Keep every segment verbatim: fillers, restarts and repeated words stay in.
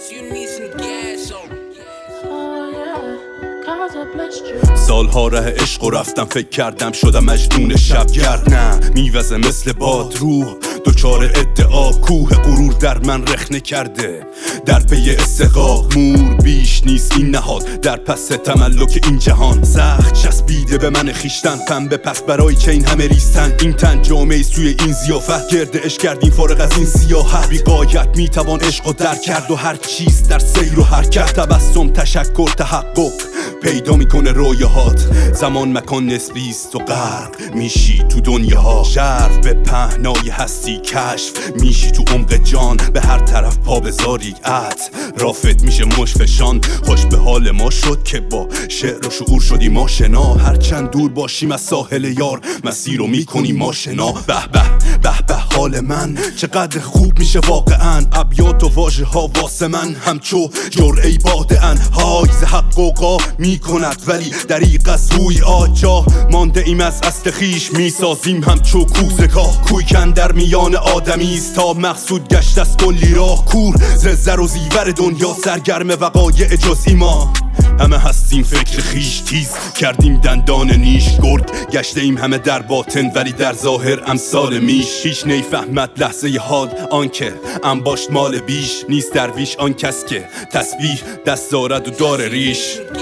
سالها ره عشق و رفتم فکر کردم شدم مجنون شبگرد. نه میوزه مثل باد روح دوچار ادعا، کوه غرور در من رخنه کرده در پی استحقاق. مور بیش نیست این نهاد در پس تملک این جهان. سخت چسبیده به من خیشتن، پنبه پس برای که این همه ریستن. این تن جامعه سوی این زیافت گردش کردیم فارغ از این سیاحت. بی غایت میتوان عشق و درک کرد و هر چیز در سیر و حرکت. تبسم تشکر تحقق پیدا میکنه رویاهات. زمان مکان نسبیست و غرق میشی تو دنیاها. ژرف به پهنای هستی کشف میشی تو عمق جان. به هر طرف پا بذاری عط رافت میشه مشفشان. خوش به حال ما شد که با شعر و شعور شدیم آشنا. هرچند دور باشیم از ساحل یار مسیر رو میکنیم آشنا. به به به به حال من چقدر خوب میشه واقعا. ابیات و واژه ها واسه من همچو جرعه باده ان. های ز حقوقا میکند ولی دریق از روی آجا. مانده ایم از اصل خیش میسازیم همچو کوزگاه. کوی کن در میان آدمیست تا مقصود گشت از کلی راه. کور ز زر و زیور دنیا سرگرم وقایع جزئی ما. همه هستیم فکر خیش تیز کردیم دندان نیش. گرد گشته ایم همه در باطن ولی در ظاهر امثال میش. هیچ نیفهمد لحظه حال آنکه انباشت مال بیش. نیست درویش آن کس که تسبیح دست دارد و داره ریش.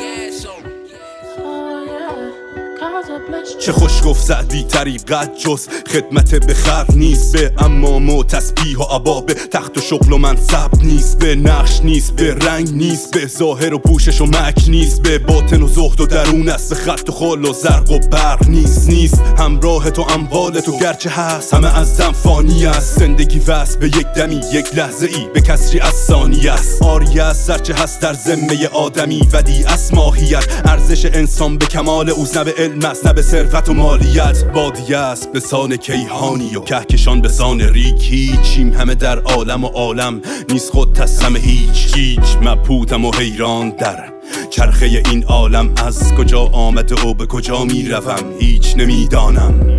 چه خوش گفت سعدی طریقت جز خدمت به خلق نیست. به امام و تسبیح و عبا به تخت و شغل و منصب نیست. به نقش نیست به رنگ نیست به ظاهر و پوشش و مک نیست. به باطن و زهد و درون است به خط و خال و زرق و برق نیست. نیست همراه تو اموال تو گرچه هست همه از دم فانی است. زندگی وصل به یک دمی یک لحظه ای به کسری از ثانیه است. آری از سرچه هست در ذمه آدمی ودی از ماهیت. ارزش انسان به کمال اوست نه به علم است نه به ثروت و مالیت. بادیه است به سان کیهانی و کهکشان به سان ریک. هیچیم همه در عالم و عالم نیست خود تسلم هیچ. هیچ مبهوتم و حیران در چرخه این عالم. از کجا آمده و به کجا می روم هیچ نمیدانم.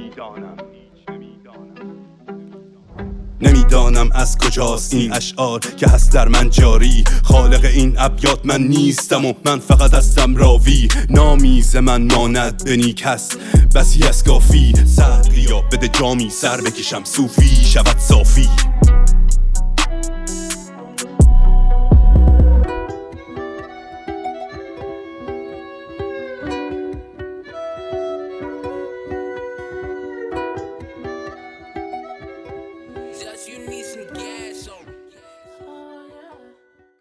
نمیدانم از کجاست این اشعار که هست در من جاری. خالق این ابیات من نیستم و من فقط هستم راوی. نامی ز من ماند به نیک هست بسی از کافی. سعدیا بده جامی سر بکشم صوفی شود صافی.